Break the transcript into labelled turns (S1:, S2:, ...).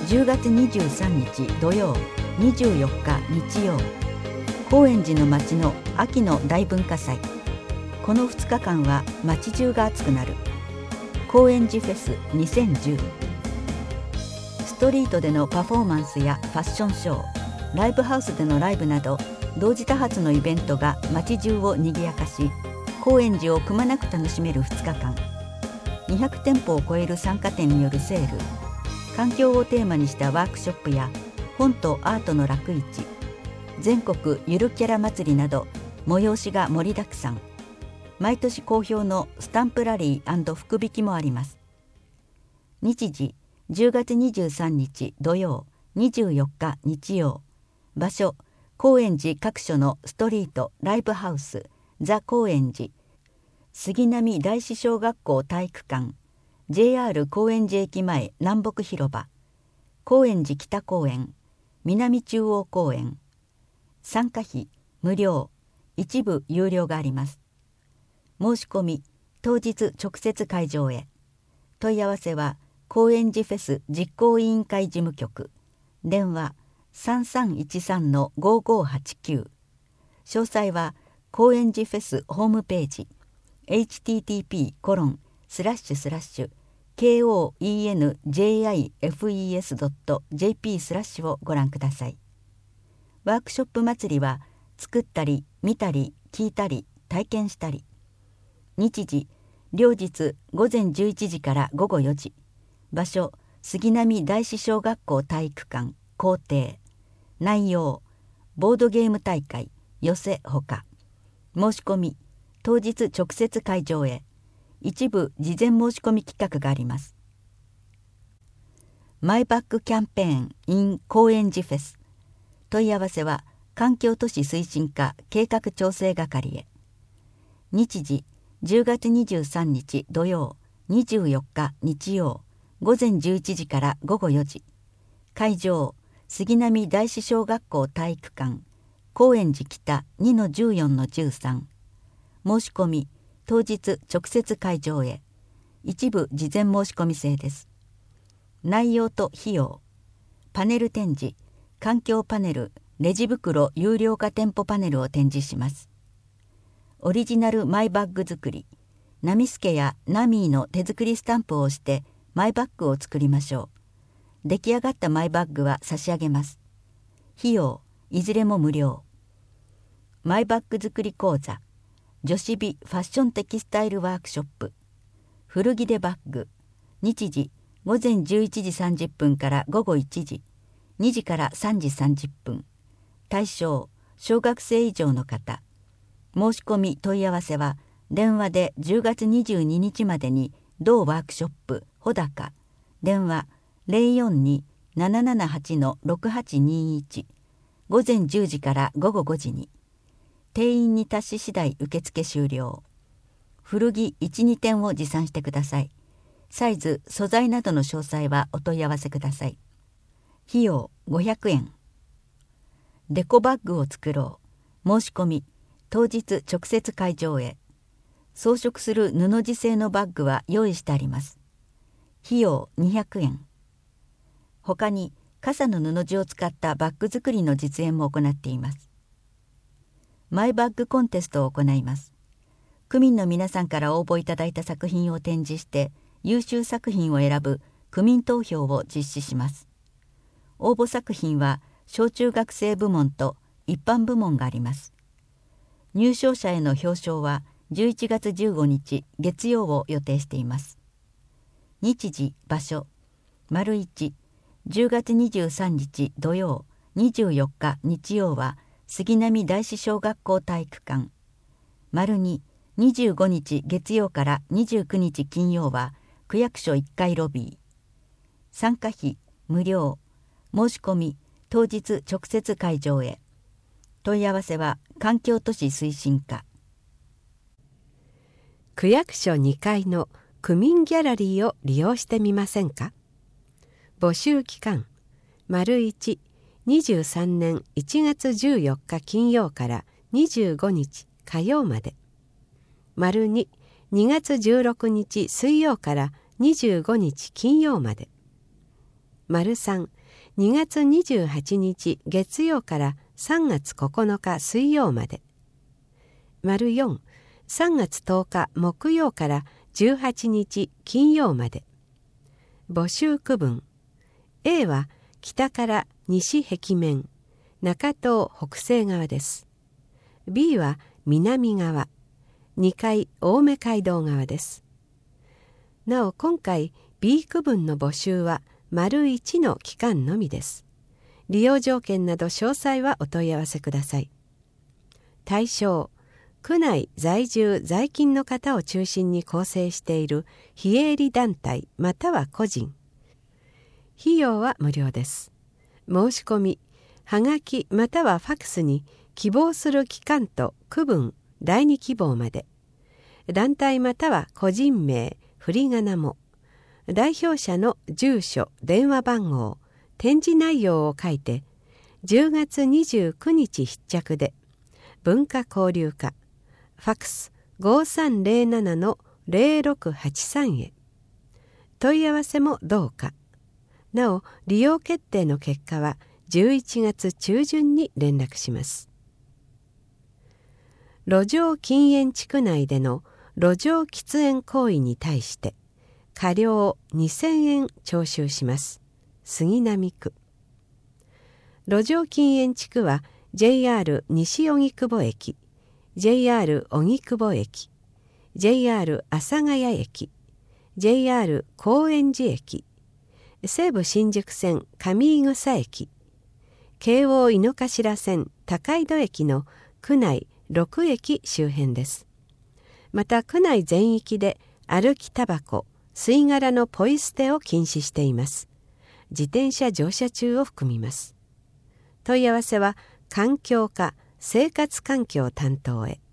S1: 10月23日土曜、24日日曜、高円寺の街の秋の大文化祭。この2日間は街中が熱くなる高円寺フェス2010。ストリートでのパフォーマンスやファッションショー、ライブハウスでのライブなど同時多発のイベントが街中を賑やかし、高円寺をくまなく楽しめる2日間。200店舗を超える参加店によるセール、環境をテーマにしたワークショップや本とアートの楽市、全国ゆるキャラ祭りなど催しが盛りだくさん。毎年好評のスタンプラリー&福引きもあります。日時10月23日土曜、24日日曜。場所高円寺各所のストリートライブハウスザ・高円寺、杉並第四小学校体育館、 JR 高円寺駅前南北広場、高円寺北公園、南中央公園。参加費無料、一部有料があります。申し込み当日直接会場へ。問い合わせは高円寺フェス実行委員会事務局、電話 3313-5589。 詳細は高円寺フェスホームページ http://koenjifes.jp/ をご覧ください。ワークショップ祭りは作ったり見たり聞いたり体験したり。日時両日午前11時から午後4時。場所杉並第四小学校体育館校庭。内容ボードゲーム大会、寄せほか。申し込み当日直接会場へ。一部事前申し込み企画があります。マイバッグキャンペーン in 高円寺フェス。問い合わせは環境都市推進課計画調整係へ。日時10月23日土曜、24日日曜、午前11時から午後4時。会場杉並第四小学校体育館高円寺北 2-14-13。申し込み当日直接会場へ。一部事前申し込み制です。内容と費用、パネル展示、環境パネル、レジ袋有料化店舗パネルを展示します。オリジナルマイバッグ作り、ナミスケやナミーの手作りスタンプを押してマイバッグを作りましょう。出来上がったマイバッグは差し上げます。費用いずれも無料。マイバッグ作り講座、女子美ファッションテキスタイルワークショップ、古着でバッグ。日時午前11時30分から午後1時、2時から3時30分。対象小学生以上の方。申し込み問い合わせは電話で10月22日までに同ワークショップほだか、電話 042-778-6821。 午前10時から午後5時に。定員に達し次第受付終了。古着 1,2 点を持参してください。サイズ素材などの詳細はお問い合わせください。費用500円。デコバッグを作ろう。申し込み当日直接会場へ。装飾する布地製のバッグは用意してあります。費用200円。他に傘の布地を使ったバッグ作りの実演も行っています。マイバッグコンテストを行います。区民の皆さんから応募いただいた作品を展示して優秀作品を選ぶ区民投票を実施します。応募作品は小中学生部門と一般部門があります。入賞者への表彰は11月15日月曜を予定しています。日時場所丸1、10月23日土曜、24日日曜は杉並第四小学校体育館。丸2、25日月曜から29日金曜は区役所1階ロビー。参加費無料。申し込み当日直接会場へ。問い合わせは環境都市推進課。
S2: 区役所2階の区民ギャラリーを利用してみませんか。募集期間丸1、23年1月14日金曜から25日火曜まで。丸2、2月16日水曜から25日金曜まで。丸3、 2月28日月曜から3月9日水曜まで。4、3月10日木曜から18日金曜まで。募集区分。A は北から西壁面、中東北西側です。B は南側、2階青梅街道側です。なお今回 B 区分の募集は丸1の期間のみです。利用条件など詳細はお問い合わせください。対象、区内在住在勤の方を中心に構成している非営利団体または個人。費用は無料です。申し込み、はがきまたはファクスに希望する期間と区分第2希望まで。団体または個人名、振り仮名も。代表者の住所、電話番号、展示内容を書いて、10月29日必着で、文化交流課、ファクス 5307-0683 へ。問い合わせもどうか。なお、利用決定の結果は11月中旬に連絡します。路上禁煙地区内での路上喫煙行為に対して、過料2000円徴収します。杉並区。路上禁煙地区は JR 西荻窪駅、JR 荻窪駅、JR 阿佐ヶ谷駅、JR 高円寺駅、西武新宿線上井草駅、京王井の頭線高井戸駅の区内6駅周辺です。また区内全域で歩きタバコ、吸い殻のポイ捨てを禁止しています。自転車乗車中を含みます。問い合わせは環境課生活環境担当へ。